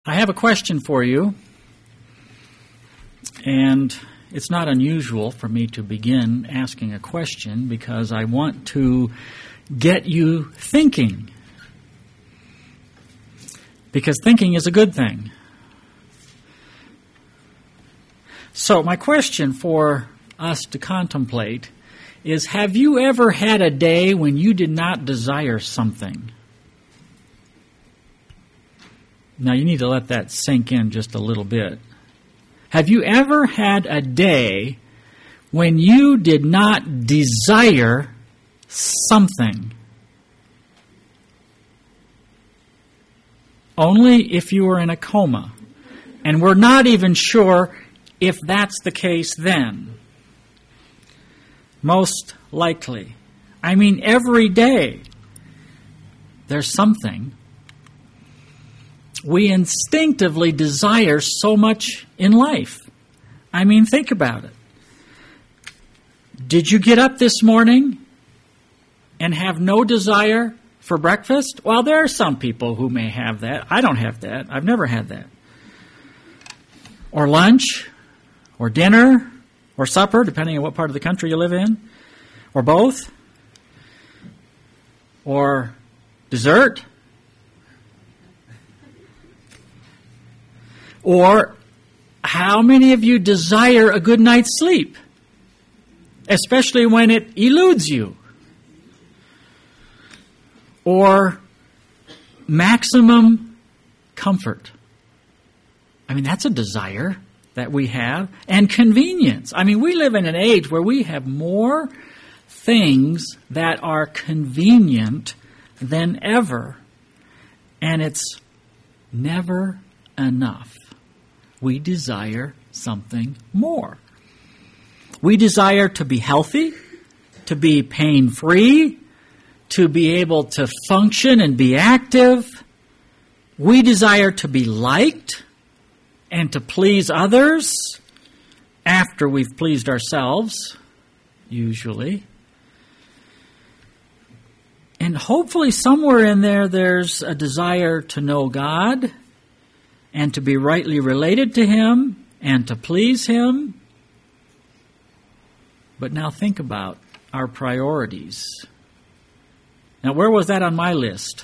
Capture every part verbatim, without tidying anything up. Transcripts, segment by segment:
I have a question for you, and it's not unusual for me to begin asking a question because I want to get you thinking, because thinking is a good thing. So my question for us to contemplate is, have you ever had a day when you did not desire something? Now, you need to let that sink in just a little bit. Have you ever had a day when you did not desire something? Only if you were in a coma. And we're not even sure if that's the case then. Most likely. I mean, every day there's something. We instinctively desire so much in life. I mean, think about it. Did you get up this morning and have no desire for breakfast? Well, there are some people who may have that. I don't have that. I've never had that. Or lunch, or dinner, or supper, depending on what part of the country you live in, or both, or dessert. Or how many of you desire a good night's sleep, especially when it eludes you? Or maximum comfort. I mean, that's a desire that we have. And convenience. I mean, we live in an age where we have more things that are convenient than ever. And it's never enough. We desire something more. We desire to be healthy, to be pain-free, to be able to function and be active. We desire to be liked and to please others after we've pleased ourselves, usually. And hopefully somewhere in there there's a desire to know God and to be rightly related to Him, and to please Him. But now think about our priorities. Now, where was that on my list?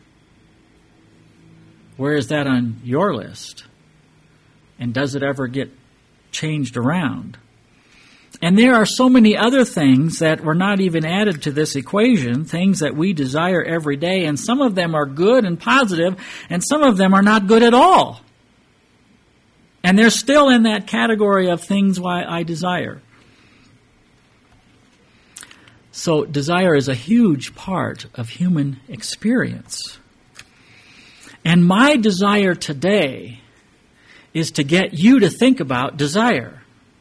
Where is that on your list? And does it ever get changed around? And there are so many other things that were not even added to this equation, things that we desire every day, and some of them are good and positive, and some of them are not good at all. And they're still in that category of things why I desire. So desire is a huge part of human experience. And my desire today is to get you to think about desire.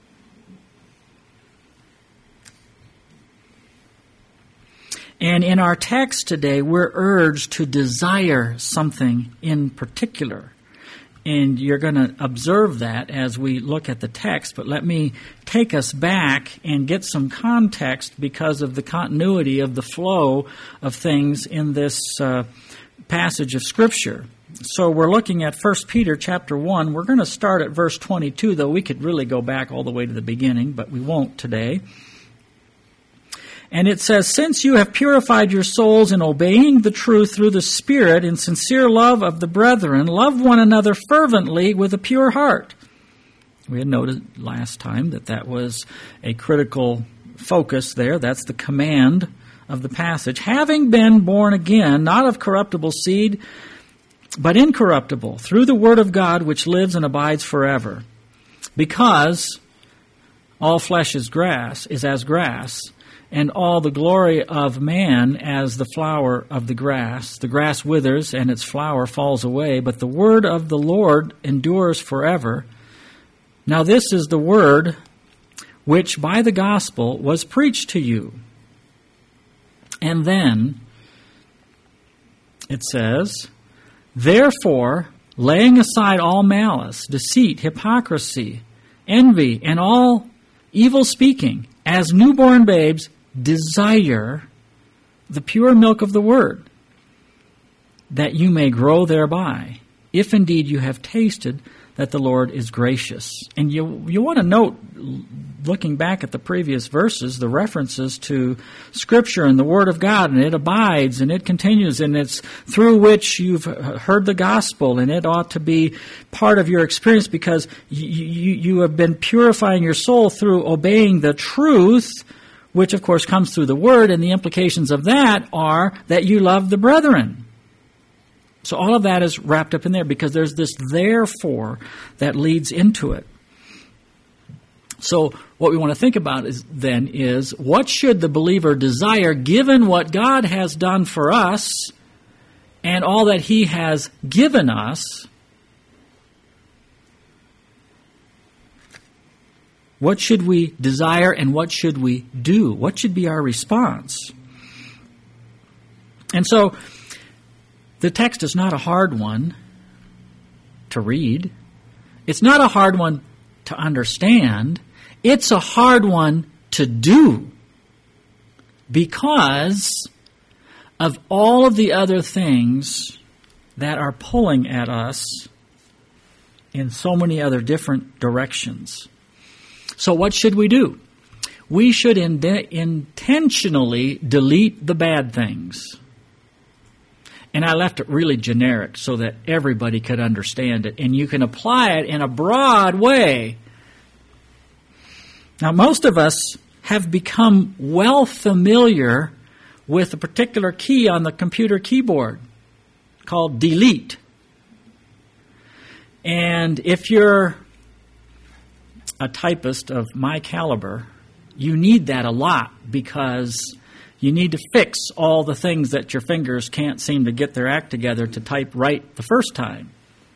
And in our text today, we're urged to desire something in particular. And you're going to observe that as we look at the text. But let me take us back and get some context because of the continuity of the flow of things in this uh, passage of Scripture. So we're looking at First Peter chapter one. We're going to start at verse twenty-two, though we could really go back all the way to the beginning, but we won't today. And it says, "Since you have purified your souls in obeying the truth through the Spirit in sincere love of the brethren, love one another fervently with a pure heart." We had noted last time that that was a critical focus there. That's the command of the passage. "Having been born again, not of corruptible seed, but incorruptible, through the word of God which lives and abides forever. Because all flesh is grass, is as grass, and all the glory of man as the flower of the grass. The grass withers and its flower falls away, but the word of the Lord endures forever. Now this is the word which by the gospel was preached to you." And then it says, "Therefore, laying aside all malice, deceit, hypocrisy, envy, and all evil speaking, as newborn babes, desire the pure milk of the word, that you may grow thereby. if indeed you have tasted that the Lord is gracious. And you you want to note, looking back at the previous verses, the references to Scripture and the Word of God, and it abides and it continues, and it's through which you've heard the gospel, and it ought to be part of your experience because you, you, you have been purifying your soul through obeying the truth, which of course comes through the Word, and the implications of that are that you love the brethren. So all of that is wrapped up in there because there's this therefore that leads into it. So what we want to think about is then is what should the believer desire given what God has done for us and all that He has given us? What should we desire and what should we do? What should be our response? And so the text is not a hard one to read. It's not a hard one to understand. It's a hard one to do because of all of the other things that are pulling at us in so many other different directions. So what should we do? We should in- intentionally delete the bad things. And I left it really generic so that everybody could understand it. And you can apply it in a broad way. Now, most of us have become well familiar with a particular key on the computer keyboard called delete. And if you're a typist of my caliber, you need that a lot because you need to fix all the things that your fingers can't seem to get their act together to type right the first time.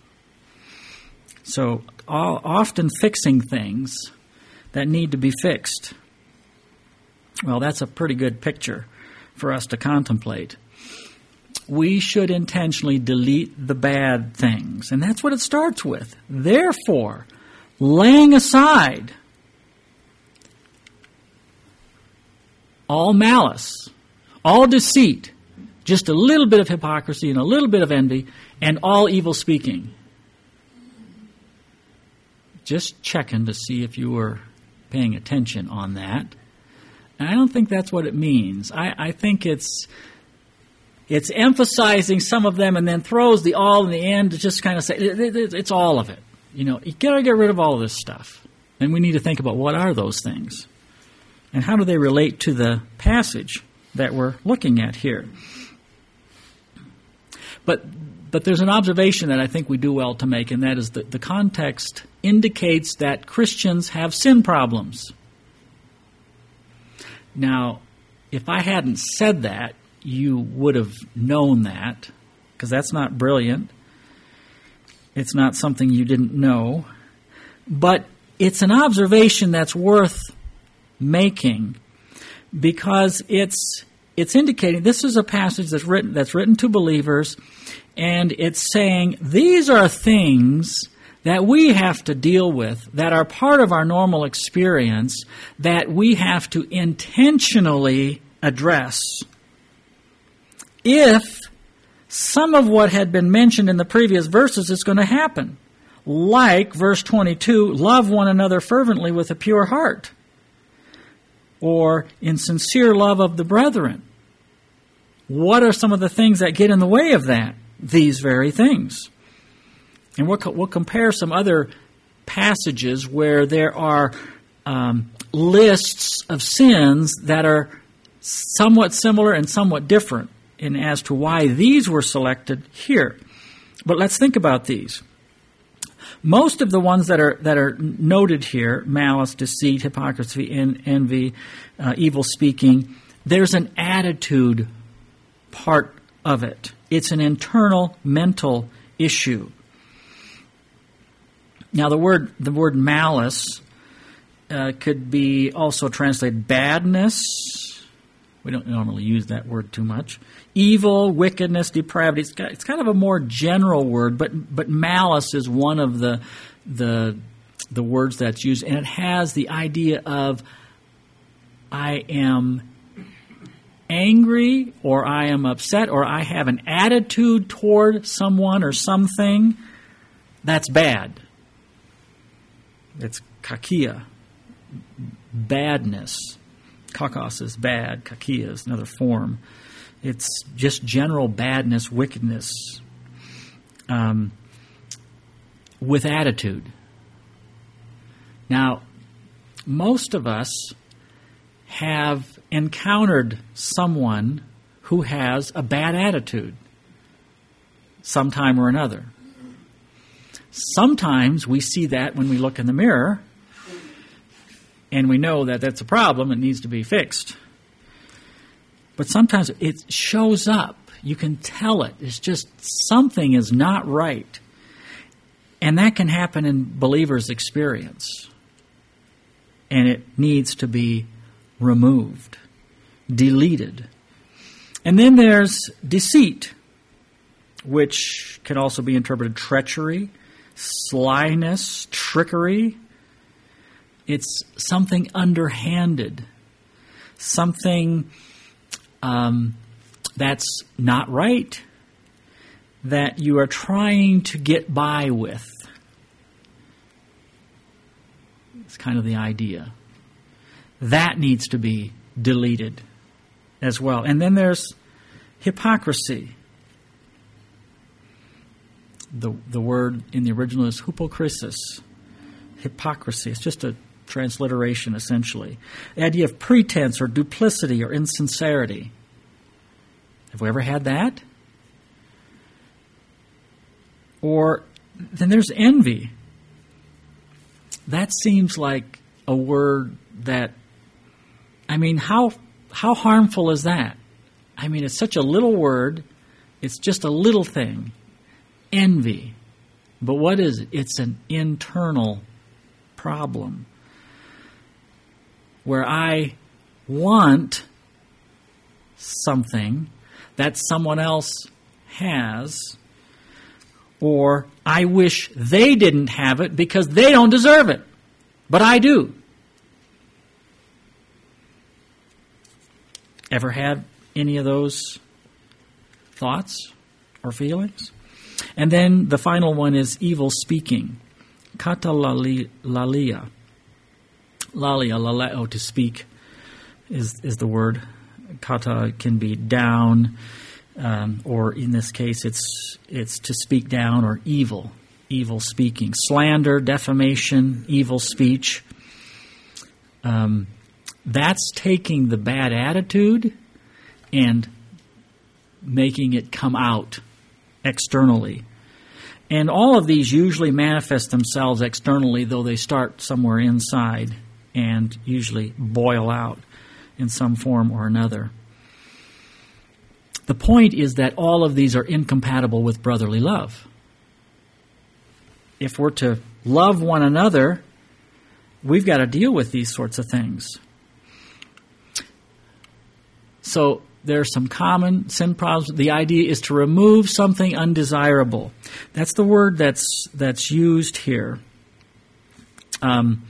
So all, often fixing things that need to be fixed. Well, that's a pretty good picture for us to contemplate. We should intentionally delete the bad things. And that's what it starts with. Therefore, laying aside all malice, all deceit, just a little bit of hypocrisy and a little bit of envy, and all evil speaking. Just checking to see if you were paying attention on that. And I don't think that's what it means. I, I think it's it's emphasizing some of them and then throws the all in the end to just kind of say, it, it, it's all of it. You know, you got to get rid of all of this stuff. And we need to think about what are those things. And how do they relate to the passage that we're looking at here? But but there's an observation that I think we do well to make, and that is that the context indicates that Christians have sin problems. Now, if I hadn't said that, you would have known that, because that's not brilliant. It's not something you didn't know. But it's an observation that's worth making, because it's it's indicating this is a passage that's written that's written to believers, and it's saying these are things that we have to deal with, that are part of our normal experience, that we have to intentionally address. If some of what had been mentioned in the previous verses is going to happen, like verse twenty-two, love one another fervently with a pure heart, or in sincere love of the brethren. What are some of the things that get in the way of that? These very things. And we'll, we'll compare some other passages where there are um, lists of sins that are somewhat similar and somewhat different in as to why these were selected here. But let's think about these. Most of the ones that are that are noted here, malice, deceit, hypocrisy, en- envy, uh, evil speaking, there's an attitude part of it. It's an internal mental issue. Now, the word the word malice uh, could be also translated badness. We don't normally use that word too much. Evil, wickedness, depravity. It's, got, it's kind of a more general word, but but malice is one of the the the words that's used, and it has the idea of I am angry, or I am upset, or I have an attitude toward someone or something, that's bad. It's kakia, badness. Kakos is bad. Kakia is another form. It's just general badness, wickedness, um, with attitude. Now, most of us have encountered someone who has a bad attitude sometime or another. Sometimes we see that when we look in the mirror, and we know that that's a problem, it needs to be fixed. But sometimes it shows up. You can tell it. It's just something is not right. And that can happen in believers' experience. And it needs to be removed, deleted. And then there's deceit, which can also be interpreted treachery, slyness, trickery. It's something underhanded, something um, that's not right, that you are trying to get by with. It's kind of the idea. That needs to be deleted as well. And then there's hypocrisy. The, the word in the original is hypokrisis. Hypocrisy. It's just a transliteration, essentially. The idea of pretense or duplicity or insincerity. Have we ever had that? Or then there's envy. That seems like a word that, I mean, how how harmful is that? I mean, it's such a little word. It's just a little thing. Envy. But what is it? It's an internal problem where I want something that someone else has, or I wish they didn't have it because they don't deserve it, but I do. Ever had any of those thoughts or feelings? And then the final one is evil speaking. Kata lalia. Lalia, laleo, to speak, is, is the word. Kata can be down, um, or in this case, it's it's to speak down or evil, evil speaking. Slander, defamation, evil speech. Um, that's taking the bad attitude and making it come out externally. And all of these usually manifest themselves externally, though they start somewhere inside and usually boil out in some form or another. The point is that all of these are incompatible with brotherly love. If we're to love one another, we've got to deal with these sorts of things. So there are some common sin problems. The idea is to remove something undesirable. That's the word that's that's used here. Um,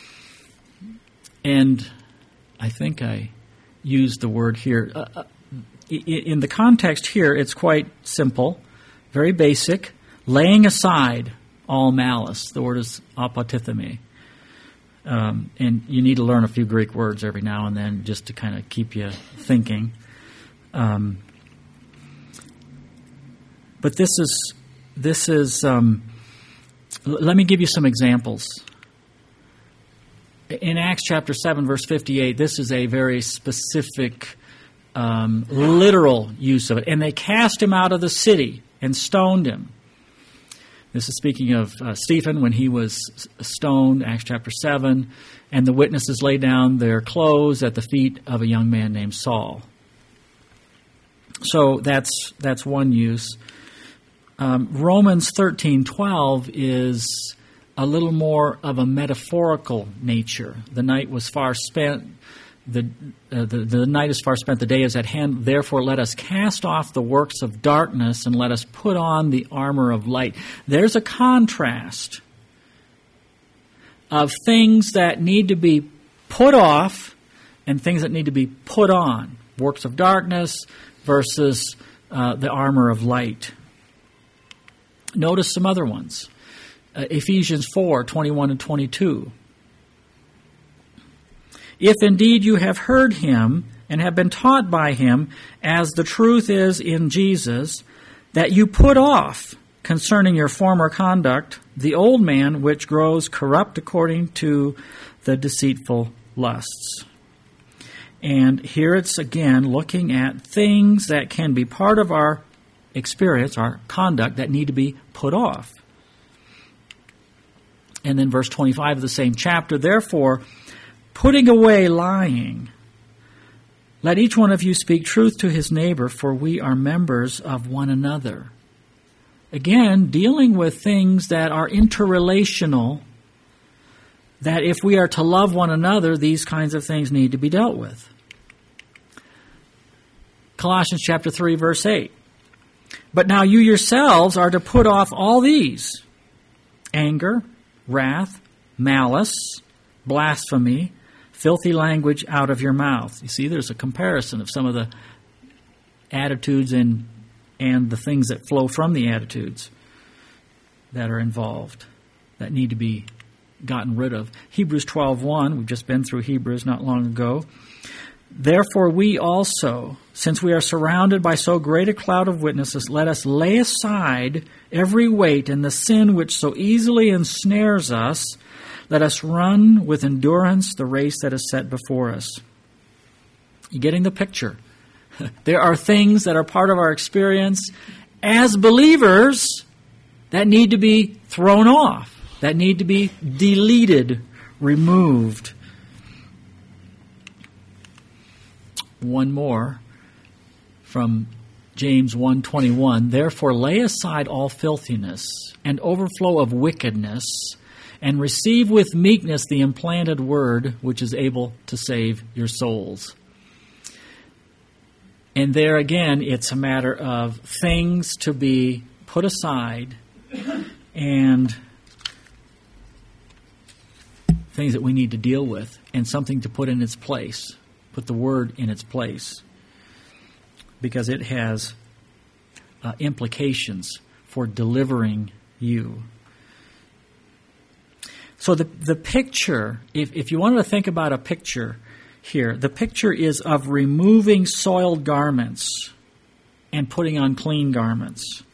and I think I used the word here. Uh, in the context here, it's quite simple, very basic. Laying aside all malice. The word is apotithemi. Um, and you need to learn a few Greek words every now and then just to kind of keep you thinking. Um, but this is, this is. Um, l- let me give you some examples. In Acts chapter seven, verse fifty-eight, this is a very specific, um, literal use of it. And they cast him out of the city and stoned him. This is speaking of uh, Stephen when he was stoned, Acts chapter seven, and the witnesses laid down their clothes at the feet of a young man named Saul. So that's that's one use. Um, Romans thirteen twelve is a little more of a metaphorical nature. The night was far spent. The, uh, the the night is far spent. The day is at hand. Therefore, let us cast off the works of darkness and let us put on the armor of light. There's a contrast of things that need to be put off and things that need to be put on. works of darkness versus uh, the armor of light. Notice some other ones. Uh, Ephesians four, twenty-one and twenty-two. If indeed you have heard him and have been taught by him, as the truth is in Jesus, that you put off concerning your former conduct the old man which grows corrupt according to the deceitful lusts. And here it's again looking at things that can be part of our experience, our conduct, that need to be put off. And then verse twenty-five of the same chapter, therefore, putting away lying, let each one of you speak truth to his neighbor, for we are members of one another. Again, dealing with things that are interrelational, that if we are to love one another, these kinds of things need to be dealt with. Colossians chapter three, verse eight. But now you yourselves are to put off all these: anger, wrath, malice, blasphemy, filthy language out of your mouth. You see, there's a comparison of some of the attitudes and and the things that flow from the attitudes that are involved, that need to be gotten rid of. Hebrews twelve one, we've just been through Hebrews not long ago. Therefore we also, since we are surrounded by so great a cloud of witnesses, let us lay aside every weight and the sin which so easily ensnares us. Let us run with endurance the race that is set before us. You getting the picture? There are things that are part of our experience as believers that need to be thrown off, that need to be deleted, removed. One more from James one twenty-one. Therefore lay aside all filthiness and overflow of wickedness, and receive with meekness the implanted word, which is able to save your souls. And there again, it's a matter of things to be put aside and things that we need to deal with, and something to put in its place. Put the word in its place, because it has uh, implications for delivering you. So the the picture, if, if you wanted to think about a picture here, the picture is of removing soiled garments and putting on clean garments.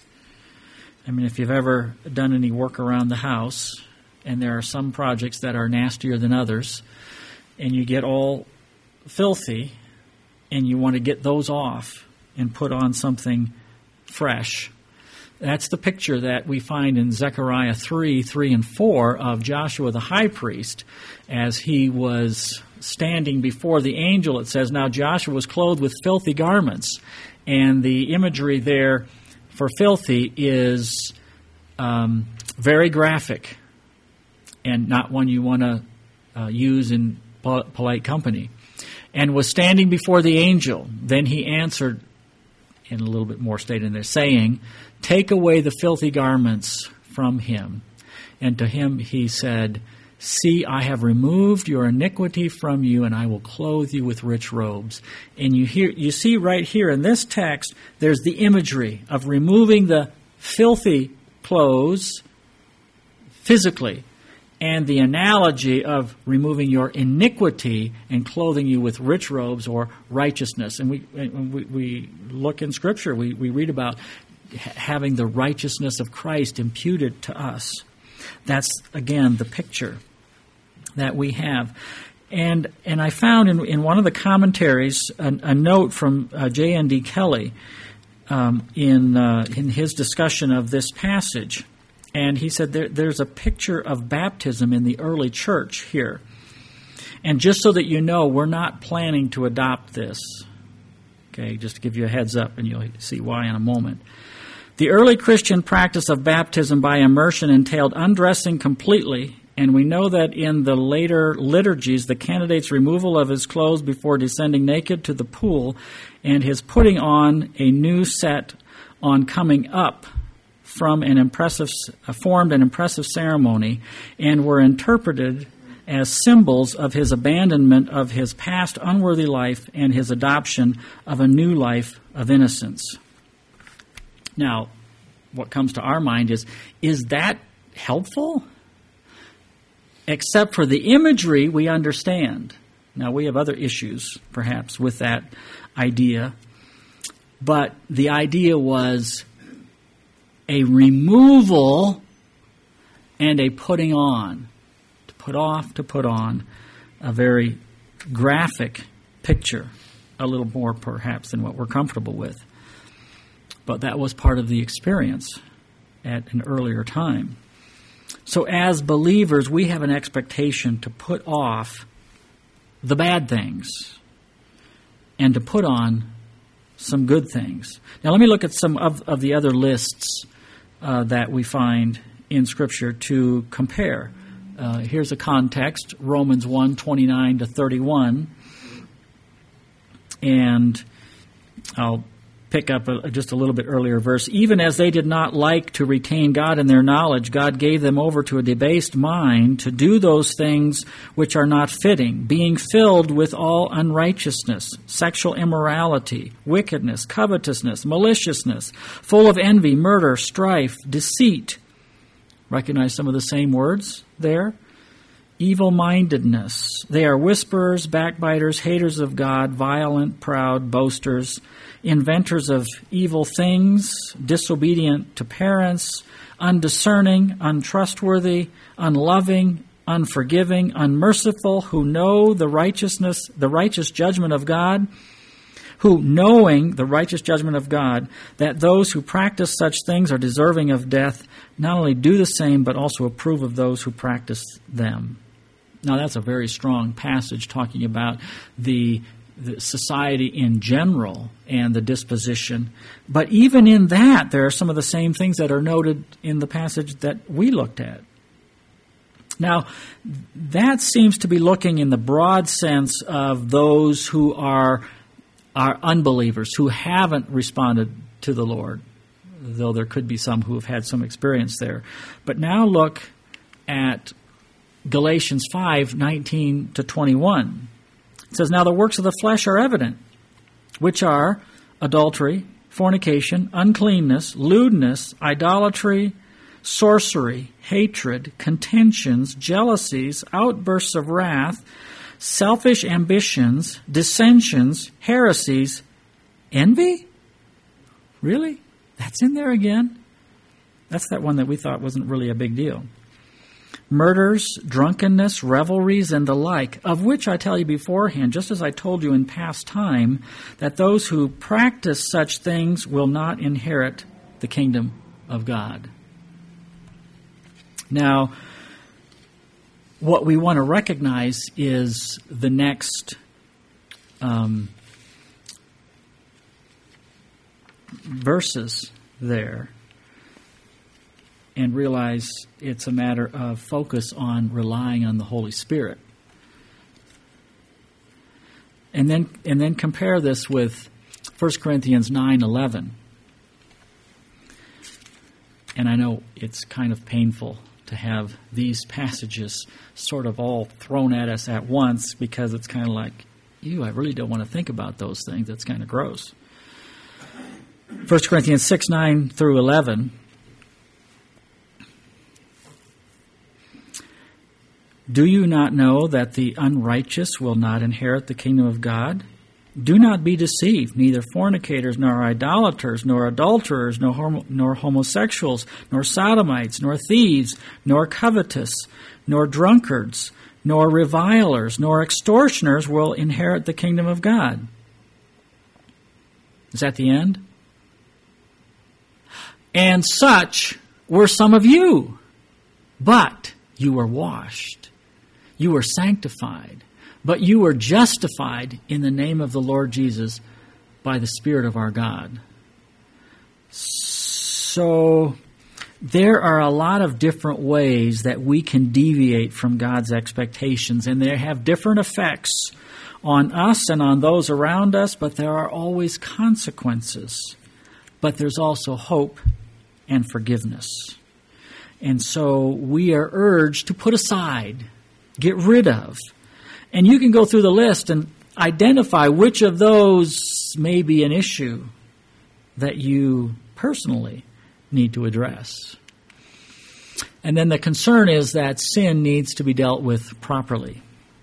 I mean, if you've ever done any work around the house, and there are some projects that are nastier than others, and you get all filthy, and you want to get those off and put on something fresh. That's the picture that we find in Zechariah three, three and four of Joshua the high priest as he was standing before the angel. It says, now Joshua was clothed with filthy garments. And the imagery there for filthy is um, very graphic and not one you want to uh, use in pol- polite company. And was standing before the angel. Then he answered, in a little bit more stated there, saying, take away the filthy garments from him. And to him he said, see, I have removed your iniquity from you, and I will clothe you with rich robes. And you hear, you see right here in this text, there's the imagery of removing the filthy clothes physically, and the analogy of removing your iniquity and clothing you with rich robes or righteousness. And we when we, we look in Scripture, we, we read about having the righteousness of Christ imputed to us. That's, again, the picture that we have. And and I found in, in one of the commentaries a, a note from uh, J N D Kelly um, in uh, in his discussion of this passage. And he said there, there's a picture of baptism in the early church here. And just so that you know, we're not planning to adopt this. Okay, just to give you a heads up, and you'll see why in a moment. The early Christian practice of baptism by immersion entailed undressing completely, and we know that in the later liturgies, the candidate's removal of his clothes before descending naked to the pool and his putting on a new set on coming up from an impressive, formed an impressive ceremony, and were interpreted as symbols of his abandonment of his past unworthy life and his adoption of a new life of innocence. Now, what comes to our mind is, is that helpful? Except for the imagery, we understand. Now, we have other issues, perhaps, with that idea. But the idea was a removal and a putting on. To put off, to put on. A very graphic picture. A little more, perhaps, than what we're comfortable with. But that was part of the experience at an earlier time. So as believers, we have an expectation to put off the bad things and to put on some good things. Now let me look at some of, of the other lists uh, that we find in Scripture to compare. Uh, here's a context, Romans one, twenty-nine to thirty-one. And I'll pick up a, just a little bit earlier verse. Even as they did not like to retain God in their knowledge, God gave them over to a debased mind to do those things which are not fitting, being filled with all unrighteousness, sexual immorality, wickedness, covetousness, maliciousness, full of envy, murder, strife, deceit. Recognize some of the same words there? Evil-mindedness. They are whisperers, backbiters, haters of God, violent, proud, boasters, inventors of evil things, disobedient to parents, undiscerning, untrustworthy, unloving, unforgiving, unmerciful, who know the righteousness, the righteous judgment of God, who, knowing the righteous judgment of God, that those who practice such things are deserving of death, not only do the same, but also approve of those who practice them. Now, that's a very strong passage talking about the, the society in general and the disposition. But even in that, there are some of the same things that are noted in the passage that we looked at. Now, that seems to be looking in the broad sense of those who are, are unbelievers, who haven't responded to the Lord, though there could be some who have had some experience there. But now look at Galatians five, nineteen to twenty-one. It says, now the works of the flesh are evident, which are adultery, fornication, uncleanness, lewdness, idolatry, sorcery, hatred, contentions, jealousies, outbursts of wrath, selfish ambitions, dissensions, heresies, envy? Really? That's in there again? That's that one that we thought wasn't really a big deal. Murders, drunkenness, revelries, and the like, of which I tell you beforehand, just as I told you in past time, that those who practice such things will not inherit the kingdom of God. Now, what we want to recognize is the next um, verses there, and realize it's a matter of focus on relying on the Holy Spirit. And then and then compare this with First Corinthians nine eleven. And I know it's kind of painful to have these passages sort of all thrown at us at once, because it's kind of like, ew, I really don't want to think about those things. That's kind of gross. First Corinthians six, nine through eleven. Do you not know that the unrighteous will not inherit the kingdom of God? Do not be deceived. Neither fornicators, nor idolaters, nor adulterers, nor, homo- nor homosexuals, nor sodomites, nor thieves, nor covetous, nor drunkards, nor revilers, nor extortioners will inherit the kingdom of God. Is that the end? And such were some of you, but you were washed. You were sanctified, but you were justified in the name of the Lord Jesus by the Spirit of our God. So there are a lot of different ways that we can deviate from God's expectations, and they have different effects on us and on those around us, but there are always consequences. But there's also hope and forgiveness. And so we are urged to put aside get rid of. And you can go through the list and identify which of those may be an issue that you personally need to address. And then the concern is that sin needs to be dealt with properly.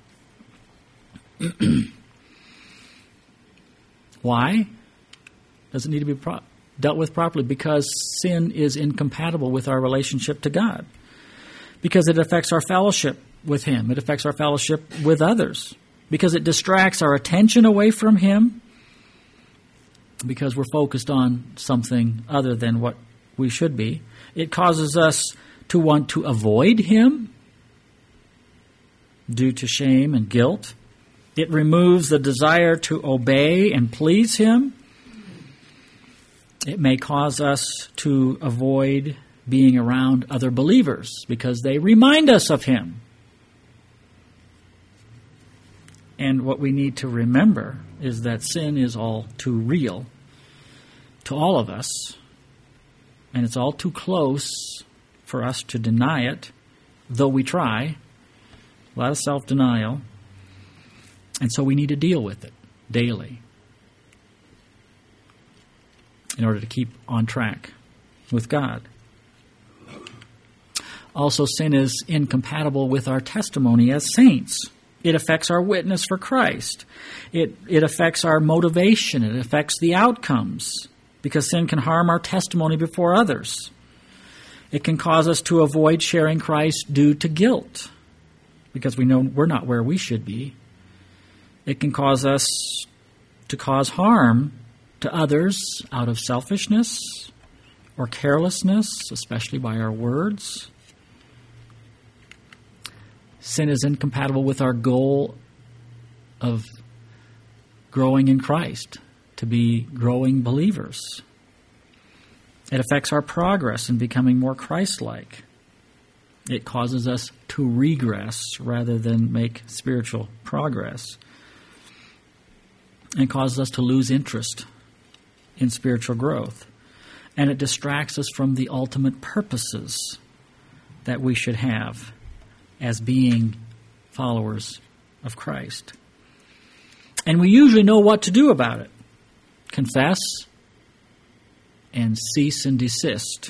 Why does it need to be pro- dealt with properly? Because sin is incompatible with our relationship to God. Because it affects our fellowship with Him. It affects our fellowship with others. Because it distracts our attention away from Him. Because we're focused on something other than what we should be. It causes us to want to avoid Him due to shame and guilt. It removes the desire to obey and please Him. It may cause us to avoid being around other believers because they remind us of Him. And what we need to remember is that sin is all too real to all of us, and it's all too close for us to deny it, though we try. A lot of self-denial. And so we need to deal with it daily in order to keep on track with God. Also, sin is incompatible with our testimony as saints. It affects our witness for Christ. It, it affects our motivation. It affects the outcomes, because sin can harm our testimony before others. It can cause us to avoid sharing Christ due to guilt, because we know we're not where we should be. It can cause us to cause harm to others out of selfishness or carelessness, especially by our words. Sin is incompatible with our goal of growing in Christ, to be growing believers. It affects our progress in becoming more Christ-like. It causes us to regress rather than make spiritual progress. And causes us to lose interest in spiritual growth. And it distracts us from the ultimate purposes that we should have as being followers of Christ. And we usually know what to do about it. Confess and cease and desist.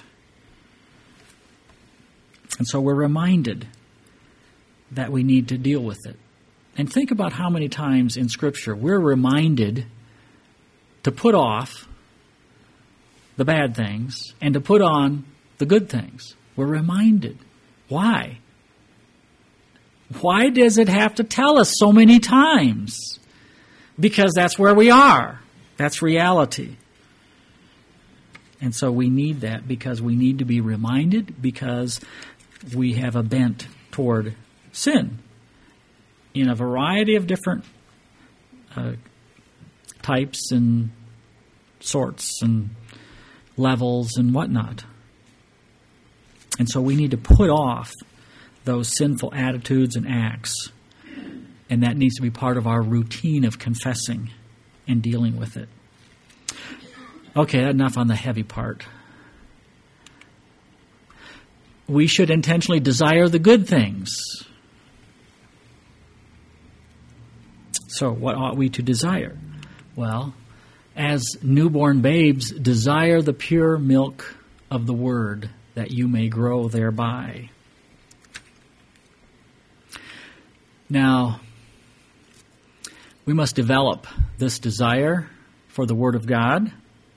And so we're reminded that we need to deal with it. And think about how many times in Scripture we're reminded to put off the bad things and to put on the good things. We're reminded. Why? Why does it have to tell us so many times? Because that's where we are. That's reality. And so we need that because we need to be reminded, because we have a bent toward sin in a variety of different uh, types and sorts and levels and whatnot. And so we need to put off those sinful attitudes and acts. And that needs to be part of our routine of confessing and dealing with it. Okay, enough on the heavy part. We should intentionally desire the good things. So what ought we to desire? Well, as newborn babes, desire the pure milk of the Word, that you may grow thereby. Now, we must develop this desire for the Word of God.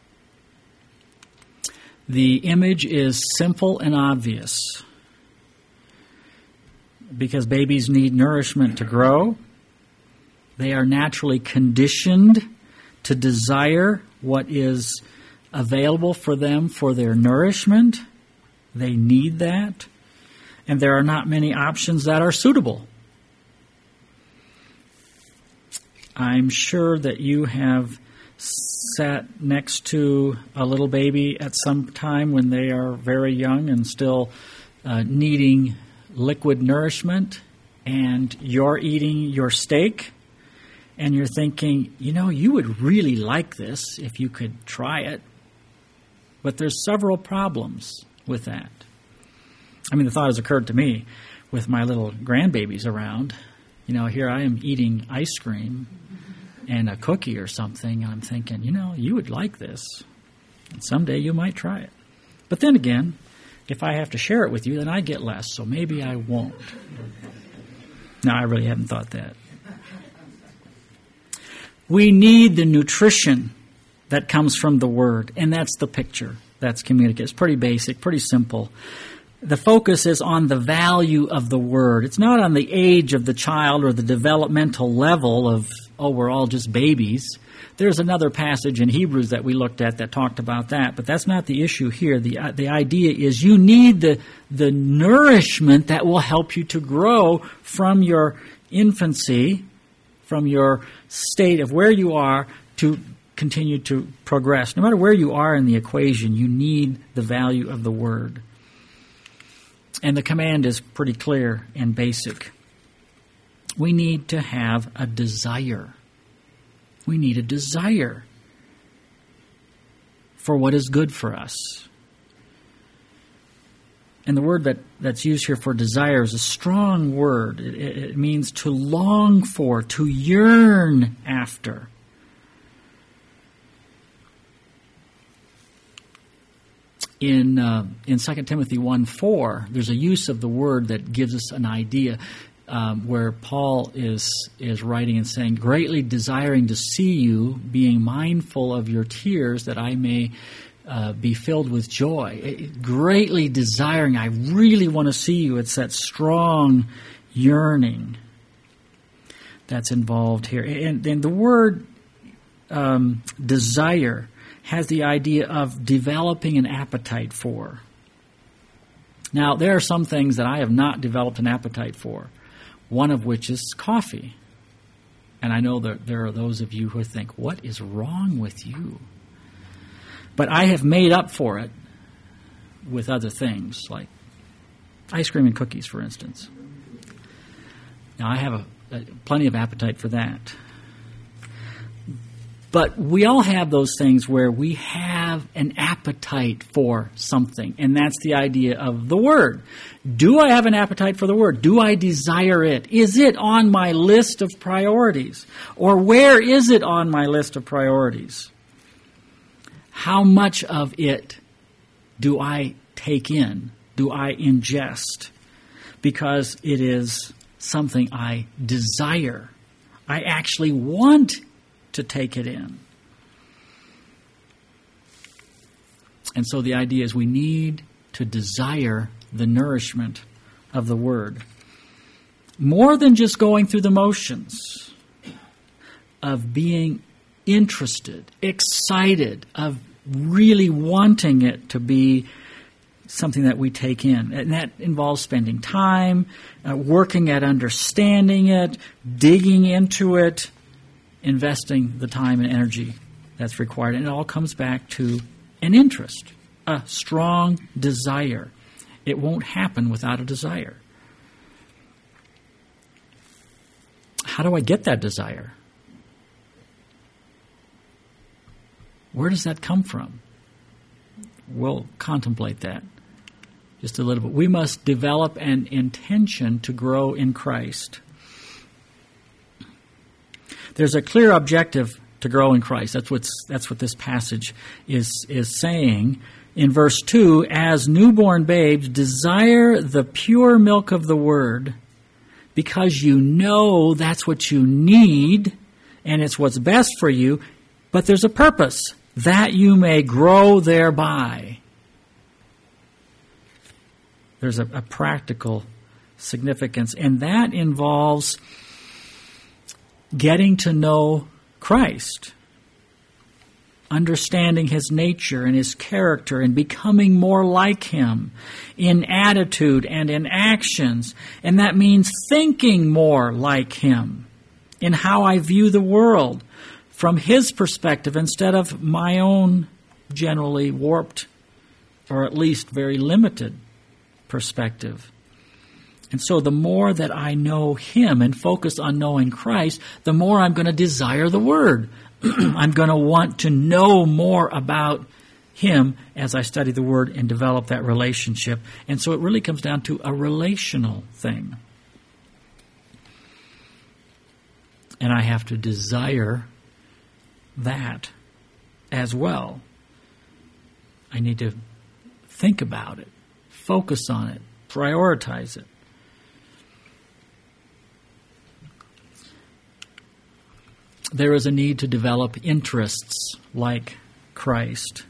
The image is simple and obvious, because babies need nourishment to grow. They are naturally conditioned to desire what is available for them for their nourishment. They need that. And there are not many options that are suitable. I'm sure that you have sat next to a little baby at some time when they are very young and still uh, needing liquid nourishment, and you're eating your steak, and you're thinking, you know, you would really like this if you could try it. But there's several problems with that. I mean, the thought has occurred to me. with my little grandbabies around. You know, here I am eating ice cream and a cookie or something, and I'm thinking, you know, you would like this. And someday you might try it. But then again, if I have to share it with you, then I get less, so maybe I won't. No, I really haven't thought that. We need the nutrition that comes from the Word, and that's the picture that's communicated. It's pretty basic, pretty simple. The focus is on the value of the Word. It's not on the age of the child or the developmental level of, oh, we're all just babies. There's another passage in Hebrews that we looked at that talked about that, but that's not the issue here. The uh, the idea is you need the the nourishment that will help you to grow from your infancy, from your state of where you are, to continue to progress. No matter where you are in the equation, you need the value of the Word. And the command is pretty clear and basic. We need to have a desire. We need a desire for what is good for us. And the word that, that's used here for desire is a strong word. It, it means to long for, to yearn after. In uh, in Second Timothy one four, there's a use of the word that gives us an idea. Um, where Paul is is writing and saying, greatly desiring to see you, being mindful of your tears, that I may uh, be filled with joy. It, greatly desiring, I really want to see you. It's that strong yearning that's involved here. And, and the word um, desire has the idea of developing an appetite for. Now, there are some things that I have not developed an appetite for. One of which is coffee. And I know that there are those of you who think, what is wrong with you? But I have made up for it with other things, like ice cream and cookies, for instance. Now, I have a, a, plenty of appetite for that. But we all have those things where we have an appetite for something, and that's the idea of the Word. Do I have an appetite for the Word? Do I desire it? Is it on my list of priorities? Or where is it on my list of priorities? How much of it do I take in? Do I ingest? Because it is something I desire. I actually want to take it in. And so the idea is we need to desire the nourishment of the Word. More than just going through the motions of being interested, excited, of really wanting it to be something that we take in. And that involves spending time, uh, working at understanding it, digging into it, investing the time and energy that's required. And it all comes back to an interest, a strong desire. It won't happen without a desire. How do I get that desire? Where does that come from? We'll contemplate that just a little bit. We must develop an intention to grow in Christ. There's a clear objective to grow in Christ. That's what's that's what this passage is is saying. In verse two, as newborn babes, desire the pure milk of the Word, because you know that's what you need, and it's what's best for you, but there's a purpose, that you may grow thereby. There's a, a practical significance, and that involves getting to know Christ, understanding His nature and His character, and becoming more like Him in attitude and in actions. And that means thinking more like Him in how I view the world from His perspective instead of my own generally warped or at least very limited perspective. And so the more that I know Him and focus on knowing Christ, the more I'm going to desire the Word. I'm going to want to know more about Him as I study the Word and develop that relationship. And so it really comes down to a relational thing. And I have to desire that as well. I need to think about it, focus on it, prioritize it. There is a need to develop interests like Christ.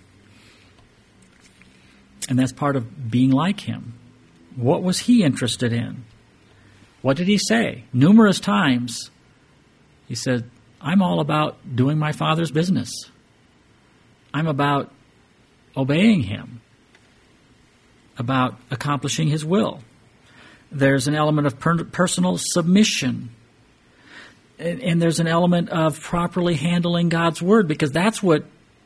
And that's part of being like Him. What was He interested in? What did He say? Numerous times, He said, I'm all about doing my Father's business. I'm about obeying Him, about accomplishing His will. There's an element of per- personal submission. And, and there's an element of properly handling God's Word, because that's what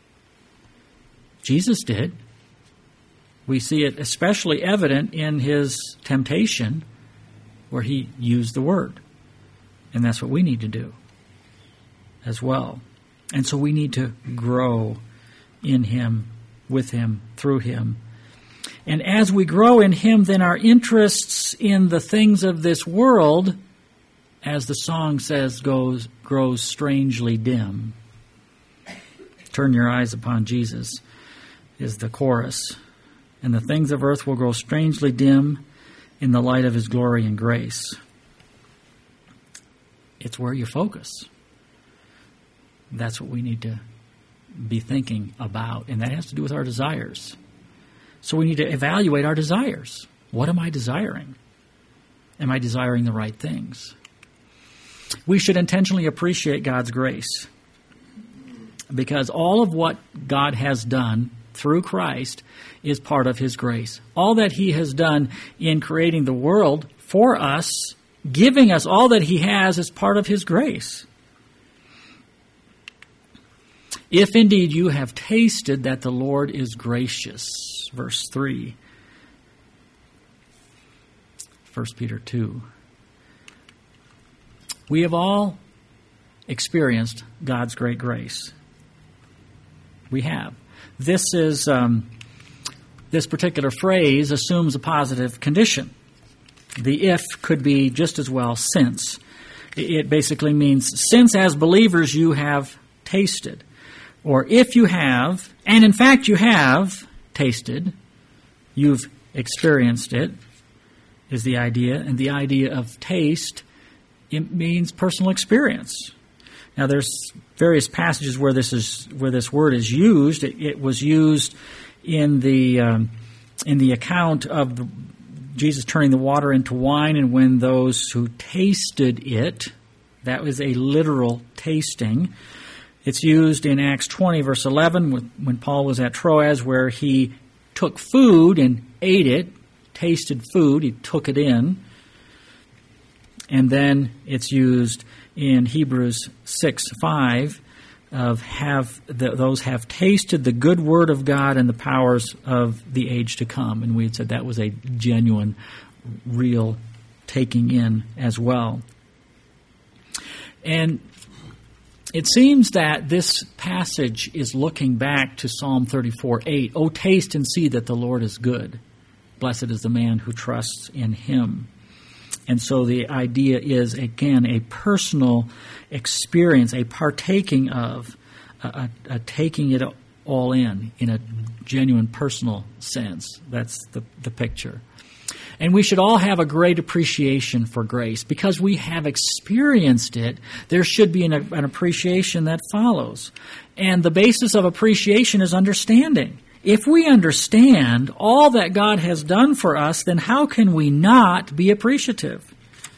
Jesus did. We see it especially evident in His temptation, where He used the Word. And that's what we need to do as well. And so we need to grow in Him, with Him, through Him. And as we grow in Him, then our interests in the things of this world, as the song says, goes grows strangely dim. Turn your eyes upon Jesus is the chorus. And the things of earth will grow strangely dim in the light of His glory and grace. It's where you focus. That's what we need to be thinking about, and that has to do with our desires. So we need to evaluate our desires. What am I desiring? Am I desiring the right things? We should intentionally appreciate God's grace, because all of what God has done through Christ is part of His grace. All that He has done in creating the world for us, giving us all that He has, is part of His grace. If indeed you have tasted that the Lord is gracious, verse three, First Peter two. We have all experienced God's great grace. We have. This is um, this particular phrase assumes a positive condition. The if could be just as well since. It basically means since as believers you have tasted. Or if you have, and in fact you have tasted, you've experienced it, is the idea. And the idea of taste, it means personal experience. Now there's various passages where this is where this word is used. It, it was used in the um, in the account of the, Jesus turning the water into wine, and when those who tasted it, that was a literal tasting. It's used in Acts twenty, verse eleven, when Paul was at Troas, where he took food and ate it, tasted food, he took it in. And then it's used in Hebrews six five, of have the, those have tasted the good word of God and the powers of the age to come. And we had said that was a genuine, real taking in as well. And it seems that this passage is looking back to Psalm thirty-four eight. Oh, taste and see that the Lord is good. Blessed is the man who trusts in Him. And so the idea is, again, a personal experience, a partaking of, a, a, a taking it all in, in a genuine personal sense. That's the, the picture. And we should all have a great appreciation for grace. Because we have experienced it, there should be an, an appreciation that follows. And the basis of appreciation is understanding. If we understand all that God has done for us, then how can we not be appreciative?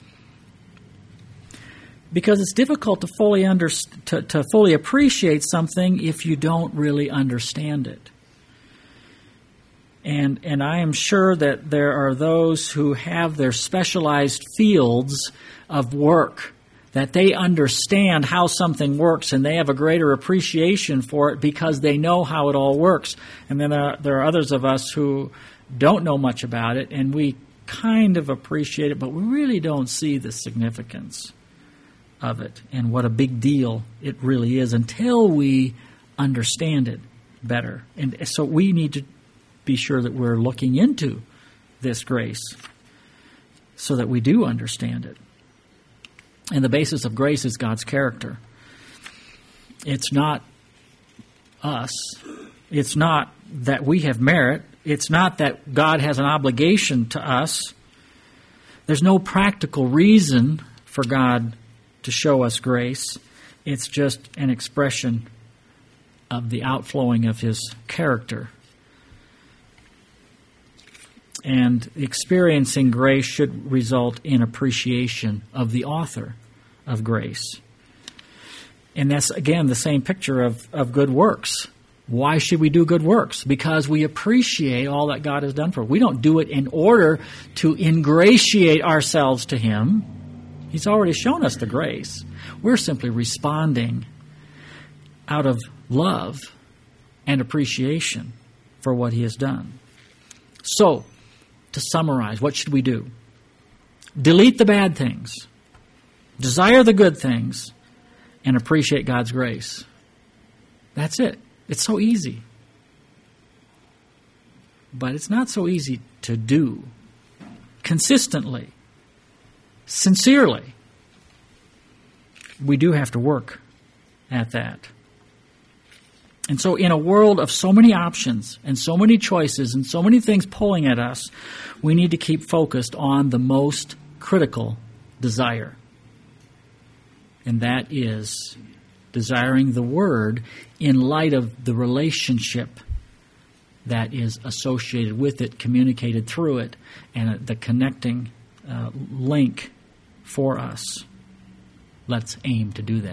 Because it's difficult to fully under, to, to fully appreciate something if you don't really understand it. And and I am sure that there are those who have their specialized fields of work, that they understand how something works, and they have a greater appreciation for it because they know how it all works. And then there are, there are others of us who don't know much about it, and we kind of appreciate it, but we really don't see the significance of it and what a big deal it really is until we understand it better. And so we need to be sure that we're looking into this grace so that we do understand it. And the basis of grace is God's character. It's not us. It's not that we have merit. It's not that God has an obligation to us. There's no practical reason for God to show us grace. It's just an expression of the outflowing of His character. And experiencing grace should result in appreciation of the author of grace. And that's, again, the same picture of, of good works. Why should we do good works? Because we appreciate all that God has done for us. We don't do it in order to ingratiate ourselves to Him. He's already shown us the grace. We're simply responding out of love and appreciation for what He has done. So, to summarize, what should we do? Delete the bad things, desire the good things, and appreciate God's grace. That's it. It's so easy. But it's not so easy to do consistently, sincerely. We do have to work at that. And so in a world of so many options and so many choices and so many things pulling at us, we need to keep focused on the most critical desire. And that is desiring the Word in light of the relationship that is associated with it, communicated through it, and the connecting uh, link for us. Let's aim to do that.